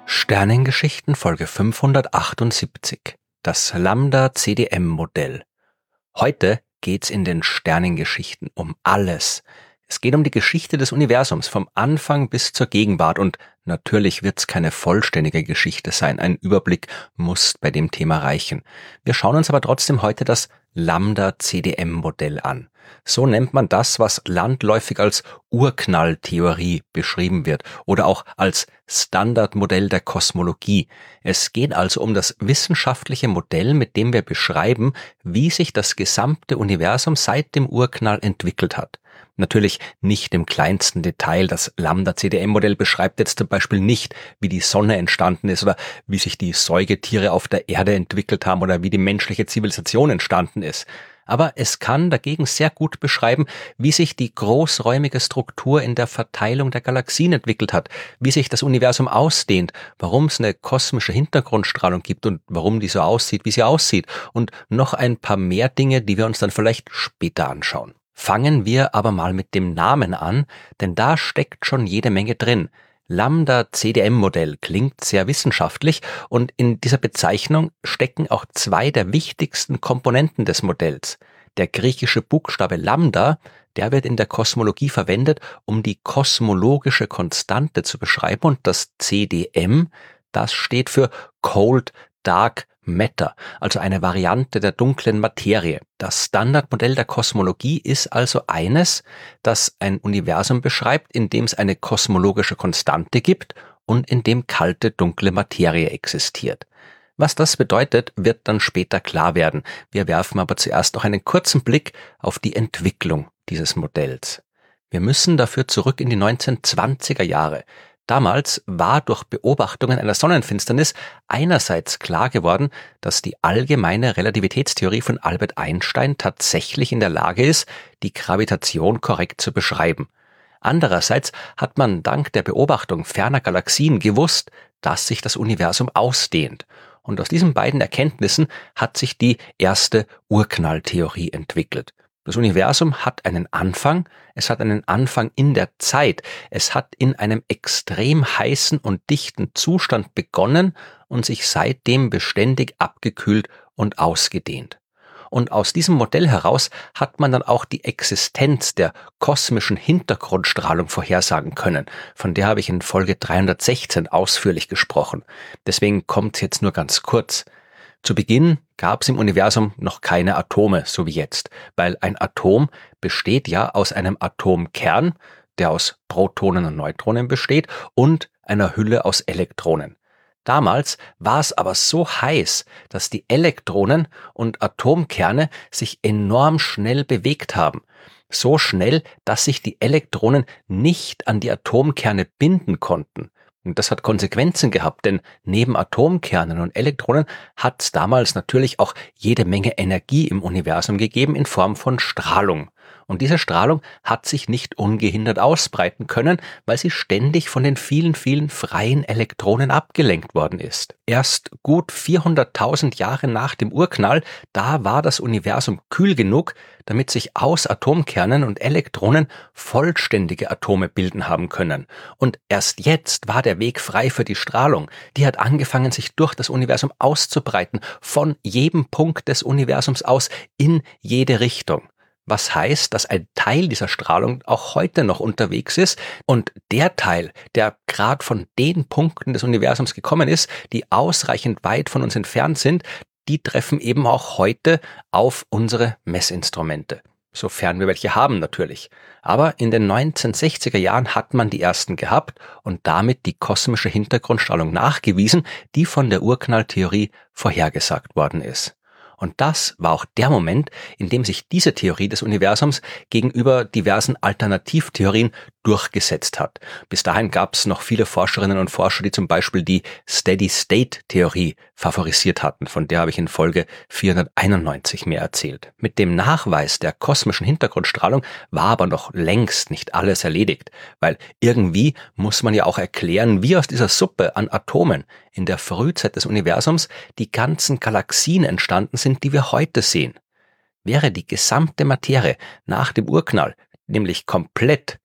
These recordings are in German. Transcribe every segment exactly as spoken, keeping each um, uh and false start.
Sternengeschichten Folge fünfhundertachtundsiebzig. Das Lambda-C D M-Modell. Heute geht's in den Sternengeschichten um alles. Es geht um die Geschichte des Universums, vom Anfang bis zur Gegenwart, und natürlich wird's keine vollständige Geschichte sein. Ein Überblick muss bei dem Thema reichen. Wir schauen uns aber trotzdem heute das Lambda-C D M-Modell an. So nennt man das, was landläufig als Urknalltheorie beschrieben wird oder auch als Standardmodell der Kosmologie. Es geht also um das wissenschaftliche Modell, mit dem wir beschreiben, wie sich das gesamte Universum seit dem Urknall entwickelt hat. Natürlich nicht im kleinsten Detail. Das Lambda-C D M-Modell beschreibt jetzt zum Beispiel nicht, wie die Sonne entstanden ist oder wie sich die Säugetiere auf der Erde entwickelt haben oder wie die menschliche Zivilisation entstanden ist. Aber es kann dagegen sehr gut beschreiben, wie sich die großräumige Struktur in der Verteilung der Galaxien entwickelt hat, wie sich das Universum ausdehnt, warum es eine kosmische Hintergrundstrahlung gibt und warum die so aussieht, wie sie aussieht, und noch ein paar mehr Dinge, die wir uns dann vielleicht später anschauen. Fangen wir aber mal mit dem Namen an, denn da steckt schon jede Menge drin. Lambda-C D M-Modell klingt sehr wissenschaftlich, und in dieser Bezeichnung stecken auch zwei der wichtigsten Komponenten des Modells. Der griechische Buchstabe Lambda, der wird in der Kosmologie verwendet, um die kosmologische Konstante zu beschreiben, und das C D M, das steht für Cold Dark Matter, also eine Variante der dunklen Materie. Das Standardmodell der Kosmologie ist also eines, das ein Universum beschreibt, in dem es eine kosmologische Konstante gibt und in dem kalte, dunkle Materie existiert. Was das bedeutet, wird dann später klar werden. Wir werfen aber zuerst noch einen kurzen Blick auf die Entwicklung dieses Modells. Wir müssen dafür zurück in die neunzehnhundertzwanziger Jahre. Damals war durch Beobachtungen einer Sonnenfinsternis einerseits klar geworden, dass die allgemeine Relativitätstheorie von Albert Einstein tatsächlich in der Lage ist, die Gravitation korrekt zu beschreiben. Andererseits hat man dank der Beobachtung ferner Galaxien gewusst, dass sich das Universum ausdehnt. Und aus diesen beiden Erkenntnissen hat sich die erste Urknalltheorie entwickelt. Das Universum hat einen Anfang, es hat einen Anfang in der Zeit, es hat in einem extrem heißen und dichten Zustand begonnen und sich seitdem beständig abgekühlt und ausgedehnt. Und aus diesem Modell heraus hat man dann auch die Existenz der kosmischen Hintergrundstrahlung vorhersagen können. Von der habe ich in Folge dreihundertsechzehn ausführlich gesprochen. Deswegen kommt es jetzt nur ganz kurz. Zu Beginn gab es im Universum noch keine Atome, so wie jetzt, weil ein Atom besteht ja aus einem Atomkern, der aus Protonen und Neutronen besteht, und einer Hülle aus Elektronen. Damals war es aber so heiß, dass die Elektronen und Atomkerne sich enorm schnell bewegt haben. So schnell, dass sich die Elektronen nicht an die Atomkerne binden konnten. Und das hat Konsequenzen gehabt, denn neben Atomkernen und Elektronen hat es damals natürlich auch jede Menge Energie im Universum gegeben in Form von Strahlung. Und diese Strahlung hat sich nicht ungehindert ausbreiten können, weil sie ständig von den vielen, vielen freien Elektronen abgelenkt worden ist. Erst gut vierhunderttausend Jahre nach dem Urknall, da war das Universum kühl genug, damit sich aus Atomkernen und Elektronen vollständige Atome bilden haben können. Und erst jetzt war der Weg frei für die Strahlung. Die hat angefangen, sich durch das Universum auszubreiten, von jedem Punkt des Universums aus in jede Richtung. Was heißt, dass ein Teil dieser Strahlung auch heute noch unterwegs ist, und der Teil, der gerade von den Punkten des Universums gekommen ist, die ausreichend weit von uns entfernt sind, die treffen eben auch heute auf unsere Messinstrumente. Sofern wir welche haben natürlich. Aber in den neunzehnhundertsechziger Jahren hat man die ersten gehabt und damit die kosmische Hintergrundstrahlung nachgewiesen, die von der Urknalltheorie vorhergesagt worden ist. Und das war auch der Moment, in dem sich diese Theorie des Universums gegenüber diversen Alternativtheorien durchgesetzt hat. Bis dahin gab es noch viele Forscherinnen und Forscher, die zum Beispiel die Steady-State-Theorie favorisiert hatten. Von der habe ich in Folge vierhunderteinundneunzig mehr erzählt. Mit dem Nachweis der kosmischen Hintergrundstrahlung war aber noch längst nicht alles erledigt, weil irgendwie muss man ja auch erklären, wie aus dieser Suppe an Atomen in der Frühzeit des Universums die ganzen Galaxien entstanden sind, die wir heute sehen. Wäre die gesamte Materie nach dem Urknall nämlich komplett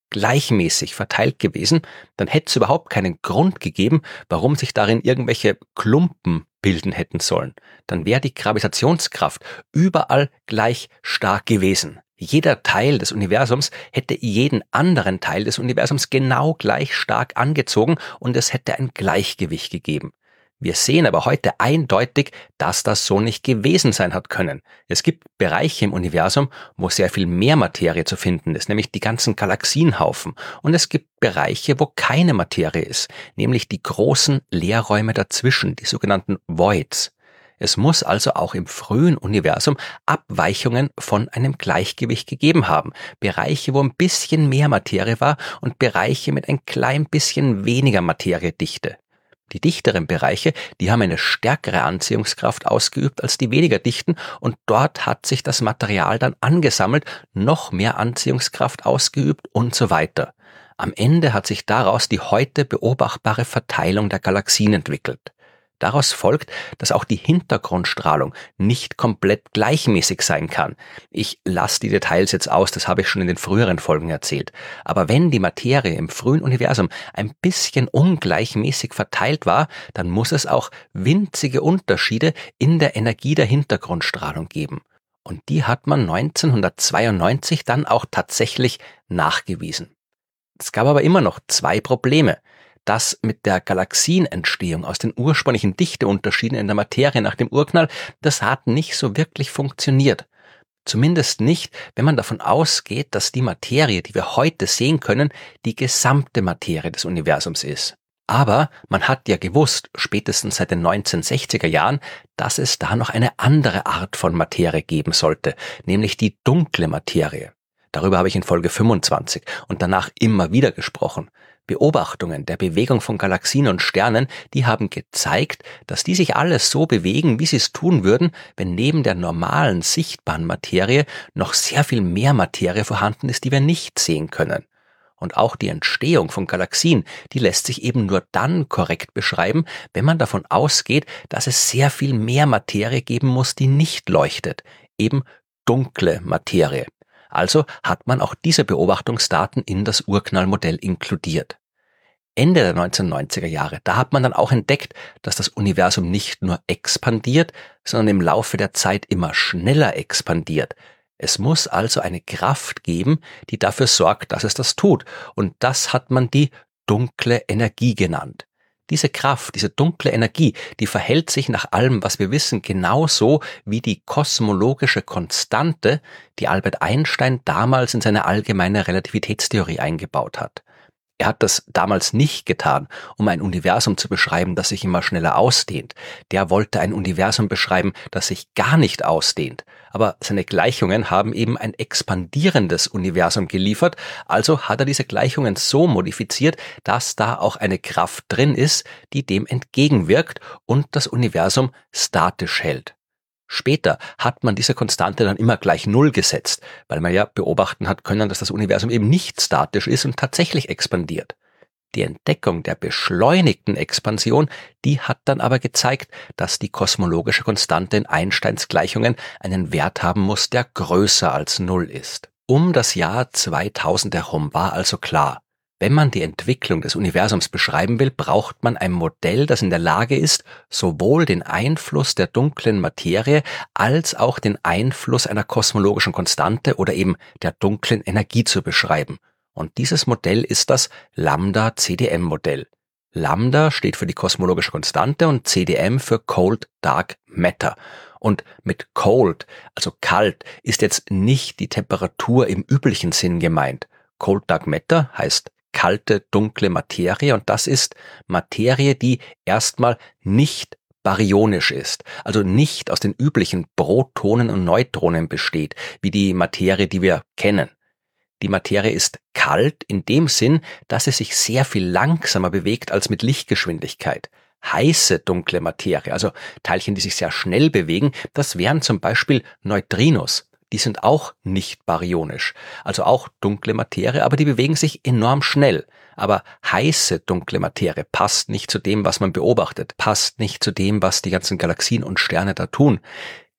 gleichmäßig verteilt gewesen, dann hätte es überhaupt keinen Grund gegeben, warum sich darin irgendwelche Klumpen bilden hätten sollen. Dann wäre die Gravitationskraft überall gleich stark gewesen. Jeder Teil des Universums hätte jeden anderen Teil des Universums genau gleich stark angezogen und es hätte ein Gleichgewicht gegeben. Wir sehen aber heute eindeutig, dass das so nicht gewesen sein hat können. Es gibt Bereiche im Universum, wo sehr viel mehr Materie zu finden ist, nämlich die ganzen Galaxienhaufen. Und es gibt Bereiche, wo keine Materie ist, nämlich die großen Leerräume dazwischen, die sogenannten Voids. Es muss also auch im frühen Universum Abweichungen von einem Gleichgewicht gegeben haben. Bereiche, wo ein bisschen mehr Materie war und Bereiche mit ein klein bisschen weniger Materiedichte. Die dichteren Bereiche, die haben eine stärkere Anziehungskraft ausgeübt als die weniger dichten und dort hat sich das Material dann angesammelt, noch mehr Anziehungskraft ausgeübt und so weiter. Am Ende hat sich daraus die heute beobachtbare Verteilung der Galaxien entwickelt. Daraus folgt, dass auch die Hintergrundstrahlung nicht komplett gleichmäßig sein kann. Ich lasse die Details jetzt aus, das habe ich schon in den früheren Folgen erzählt. Aber wenn die Materie im frühen Universum ein bisschen ungleichmäßig verteilt war, dann muss es auch winzige Unterschiede in der Energie der Hintergrundstrahlung geben. Und die hat man neunzehnhundertzweiundneunzig dann auch tatsächlich nachgewiesen. Es gab aber immer noch zwei Probleme. Das mit der Galaxienentstehung aus den ursprünglichen Dichteunterschieden in der Materie nach dem Urknall, das hat nicht so wirklich funktioniert. Zumindest nicht, wenn man davon ausgeht, dass die Materie, die wir heute sehen können, die gesamte Materie des Universums ist. Aber man hat ja gewusst, spätestens seit den neunzehnhundertsechziger Jahren, dass es da noch eine andere Art von Materie geben sollte, nämlich die dunkle Materie. Darüber habe ich in Folge fünfundzwanzig und danach immer wieder gesprochen. Beobachtungen der Bewegung von Galaxien und Sternen, die haben gezeigt, dass die sich alles so bewegen, wie sie es tun würden, wenn neben der normalen sichtbaren Materie noch sehr viel mehr Materie vorhanden ist, die wir nicht sehen können. Und auch die Entstehung von Galaxien, die lässt sich eben nur dann korrekt beschreiben, wenn man davon ausgeht, dass es sehr viel mehr Materie geben muss, die nicht leuchtet, eben dunkle Materie. Also hat man auch diese Beobachtungsdaten in das Urknallmodell inkludiert. Ende der neunzehnhundertneunziger Jahre, da hat man dann auch entdeckt, dass das Universum nicht nur expandiert, sondern im Laufe der Zeit immer schneller expandiert. Es muss also eine Kraft geben, die dafür sorgt, dass es das tut. Und das hat man die dunkle Energie genannt. Diese Kraft, diese dunkle Energie, die verhält sich nach allem, was wir wissen, genauso wie die kosmologische Konstante, die Albert Einstein damals in seine allgemeine Relativitätstheorie eingebaut hat. Er hat das damals nicht getan, um ein Universum zu beschreiben, das sich immer schneller ausdehnt. Der wollte ein Universum beschreiben, das sich gar nicht ausdehnt. Aber seine Gleichungen haben eben ein expandierendes Universum geliefert, also hat er diese Gleichungen so modifiziert, dass da auch eine Kraft drin ist, die dem entgegenwirkt und das Universum statisch hält. Später hat man diese Konstante dann immer gleich Null gesetzt, weil man ja beobachten hat können, dass das Universum eben nicht statisch ist und tatsächlich expandiert. Die Entdeckung der beschleunigten Expansion, die hat dann aber gezeigt, dass die kosmologische Konstante in Einsteins Gleichungen einen Wert haben muss, der größer als Null ist. Um das Jahr zweitausend herum war also klar, wenn man die Entwicklung des Universums beschreiben will, braucht man ein Modell, das in der Lage ist, sowohl den Einfluss der dunklen Materie als auch den Einfluss einer kosmologischen Konstante oder eben der dunklen Energie zu beschreiben. Und dieses Modell ist das Lambda-C D M-Modell. Lambda steht für die kosmologische Konstante und C D M für Cold Dark Matter. Und mit cold, also kalt, ist jetzt nicht die Temperatur im üblichen Sinn gemeint. Cold Dark Matter heißt kalte, dunkle Materie und das ist Materie, die erstmal nicht baryonisch ist, also nicht aus den üblichen Protonen und Neutronen besteht, wie die Materie, die wir kennen. Die Materie ist kalt in dem Sinn, dass sie sich sehr viel langsamer bewegt als mit Lichtgeschwindigkeit. Heiße dunkle Materie, also Teilchen, die sich sehr schnell bewegen, das wären zum Beispiel Neutrinos. Die sind auch nicht baryonisch, also auch dunkle Materie, aber die bewegen sich enorm schnell. Aber heiße dunkle Materie passt nicht zu dem, was man beobachtet, passt nicht zu dem, was die ganzen Galaxien und Sterne da tun.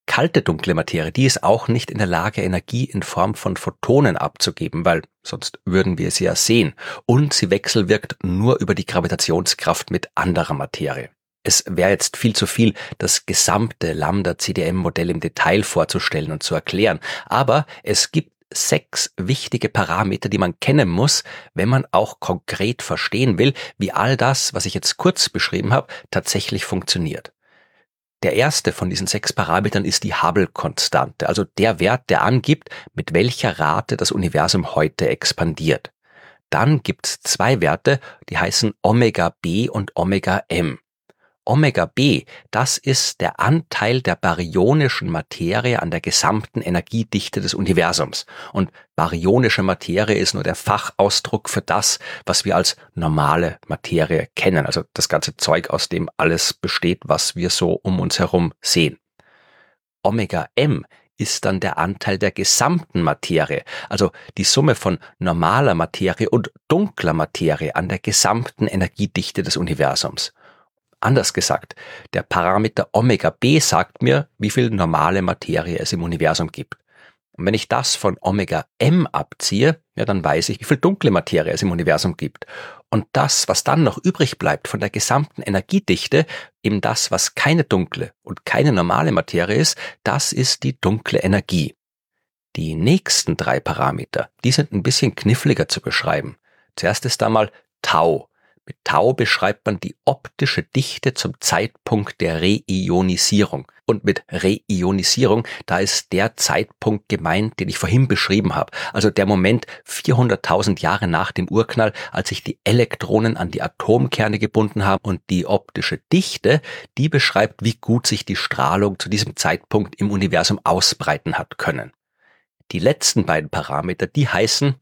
kalte dunkle Materie, die ist auch nicht in der Lage, Energie in Form von Photonen abzugeben, weil sonst würden wir sie ja sehen. Und sie wechselwirkt nur über die Gravitationskraft mit anderer Materie. Es wäre jetzt viel zu viel, das gesamte Lambda-C D M-Modell im Detail vorzustellen und zu erklären. Aber es gibt sechs wichtige Parameter, die man kennen muss, wenn man auch konkret verstehen will, wie all das, was ich jetzt kurz beschrieben habe, tatsächlich funktioniert. Der erste von diesen sechs Parametern ist die Hubble-Konstante, also der Wert, der angibt, mit welcher Rate das Universum heute expandiert. Dann gibt's zwei Werte, die heißen Omega B und Omega M. Omega B, das ist der Anteil der baryonischen Materie an der gesamten Energiedichte des Universums. Und baryonische Materie ist nur der Fachausdruck für das, was wir als normale Materie kennen. Also das ganze Zeug, aus dem alles besteht, was wir so um uns herum sehen. Omega M ist dann der Anteil der gesamten Materie, also die Summe von normaler Materie und dunkler Materie an der gesamten Energiedichte des Universums. Anders gesagt, der Parameter Omega B sagt mir, wie viel normale Materie es im Universum gibt. Und wenn ich das von Omega M abziehe, ja, dann weiß ich, wie viel dunkle Materie es im Universum gibt. Und das, was dann noch übrig bleibt von der gesamten Energiedichte, eben das, was keine dunkle und keine normale Materie ist, das ist die dunkle Energie. Die nächsten drei Parameter, die sind ein bisschen kniffliger zu beschreiben. Zuerst ist da mal Tau. Mit Tau beschreibt man die optische Dichte zum Zeitpunkt der Reionisierung. Und mit Reionisierung, da ist der Zeitpunkt gemeint, den ich vorhin beschrieben habe. Also der Moment vierhunderttausend Jahre nach dem Urknall, als sich die Elektronen an die Atomkerne gebunden haben. Und die optische Dichte, die beschreibt, wie gut sich die Strahlung zu diesem Zeitpunkt im Universum ausbreiten hat können. Die letzten beiden Parameter, die heißen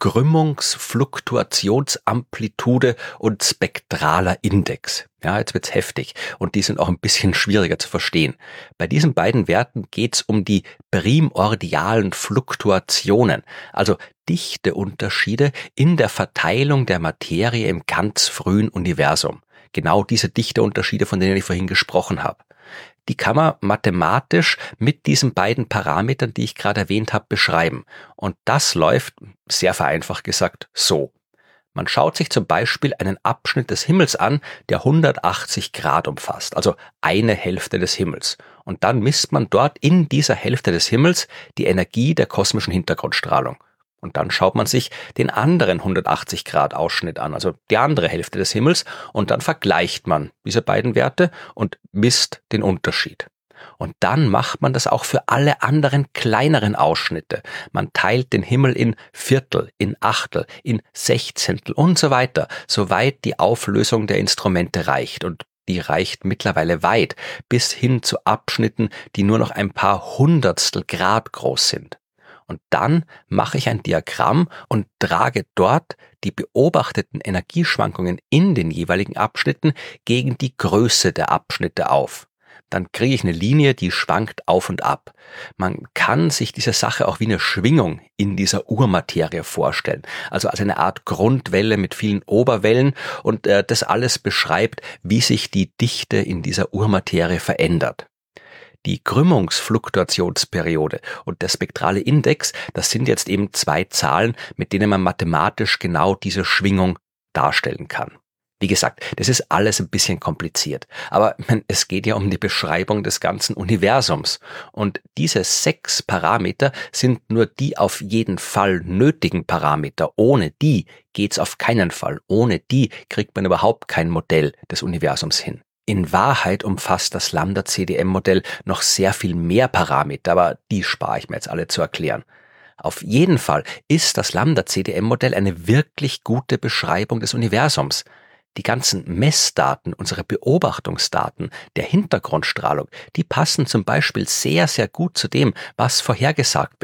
Krümmungsfluktuationsamplitude und spektraler Index. Ja, jetzt wird's heftig und die sind auch ein bisschen schwieriger zu verstehen. Bei diesen beiden Werten geht's um die primordialen Fluktuationen, also Dichteunterschiede in der Verteilung der Materie im ganz frühen Universum. Genau diese Dichteunterschiede, von denen ich vorhin gesprochen habe. Die kann man mathematisch mit diesen beiden Parametern, die ich gerade erwähnt habe, beschreiben. Und das läuft, sehr vereinfacht gesagt, so. Man schaut sich zum Beispiel einen Abschnitt des Himmels an, der hundertachtzig Grad umfasst, also eine Hälfte des Himmels. Und dann misst man dort in dieser Hälfte des Himmels die Energie der kosmischen Hintergrundstrahlung. Und dann schaut man sich den anderen hundertachtzig Grad Ausschnitt an, also die andere Hälfte des Himmels, und dann vergleicht man diese beiden Werte und misst den Unterschied. Und dann macht man das auch für alle anderen kleineren Ausschnitte. Man teilt den Himmel in Viertel, in Achtel, in Sechzehntel und so weiter, soweit die Auflösung der Instrumente reicht. Und die reicht mittlerweile weit, bis hin zu Abschnitten, die nur noch ein paar Hundertstel Grad groß sind. Und dann mache ich ein Diagramm und trage dort die beobachteten Energieschwankungen in den jeweiligen Abschnitten gegen die Größe der Abschnitte auf. Dann kriege ich eine Linie, die schwankt auf und ab. Man kann sich diese Sache auch wie eine Schwingung in dieser Urmaterie vorstellen. Also als eine Art Grundwelle mit vielen Oberwellen und äh, das alles beschreibt, wie sich die Dichte in dieser Urmaterie verändert. Die Krümmungsfluktuationsperiode und der spektrale Index, das sind jetzt eben zwei Zahlen, mit denen man mathematisch genau diese Schwingung darstellen kann. Wie gesagt, das ist alles ein bisschen kompliziert, aber es geht ja um die Beschreibung des ganzen Universums. Und diese sechs Parameter sind nur die auf jeden Fall nötigen Parameter. Ohne die geht's auf keinen Fall. Ohne die kriegt man überhaupt kein Modell des Universums hin. In Wahrheit umfasst das Lambda-C D M-Modell noch sehr viel mehr Parameter, aber die spare ich mir jetzt alle zu erklären. Auf jeden Fall ist das Lambda-C D M-Modell eine wirklich gute Beschreibung des Universums. Die ganzen Messdaten, unsere Beobachtungsdaten, der Hintergrundstrahlung, die passen zum Beispiel sehr, sehr gut zu dem, was vorhergesagt wird.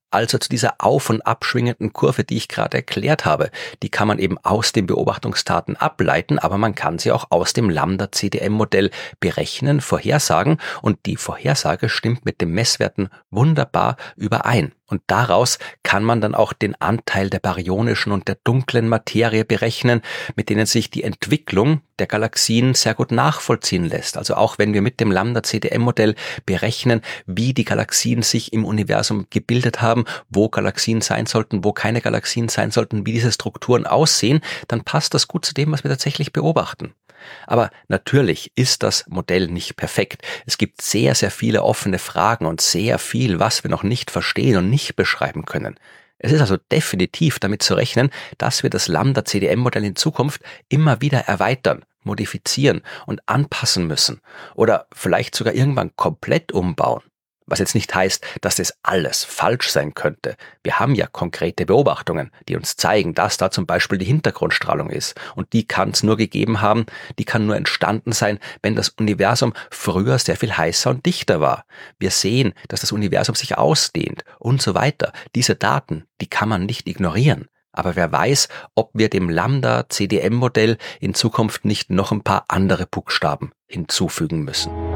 Also zu dieser auf- und abschwingenden Kurve, die ich gerade erklärt habe. Die kann man eben aus den Beobachtungsdaten ableiten, aber man kann sie auch aus dem Lambda-C D M-Modell berechnen, vorhersagen und die Vorhersage stimmt mit den Messwerten wunderbar überein. Und daraus kann man dann auch den Anteil der baryonischen und der dunklen Materie berechnen, mit denen sich die Entwicklung der Galaxien sehr gut nachvollziehen lässt. Also auch wenn wir mit dem Lambda-C D M-Modell berechnen, wie die Galaxien sich im Universum gebildet haben, wo Galaxien sein sollten, wo keine Galaxien sein sollten, wie diese Strukturen aussehen, dann passt das gut zu dem, was wir tatsächlich beobachten. Aber natürlich ist das Modell nicht perfekt. Es gibt sehr, sehr viele offene Fragen und sehr viel, was wir noch nicht verstehen und nicht beschreiben können. Es ist also definitiv damit zu rechnen, dass wir das Lambda-C D M-Modell in Zukunft immer wieder erweitern, modifizieren und anpassen müssen oder vielleicht sogar irgendwann komplett umbauen. Was jetzt nicht heißt, dass das alles falsch sein könnte. Wir haben ja konkrete Beobachtungen, die uns zeigen, dass da zum Beispiel die Hintergrundstrahlung ist. Und die kann es nur gegeben haben, die kann nur entstanden sein, wenn das Universum früher sehr viel heißer und dichter war. Wir sehen, dass das Universum sich ausdehnt und so weiter. Diese Daten, die kann man nicht ignorieren. Aber wer weiß, ob wir dem Lambda-C D M-Modell in Zukunft nicht noch ein paar andere Buchstaben hinzufügen müssen.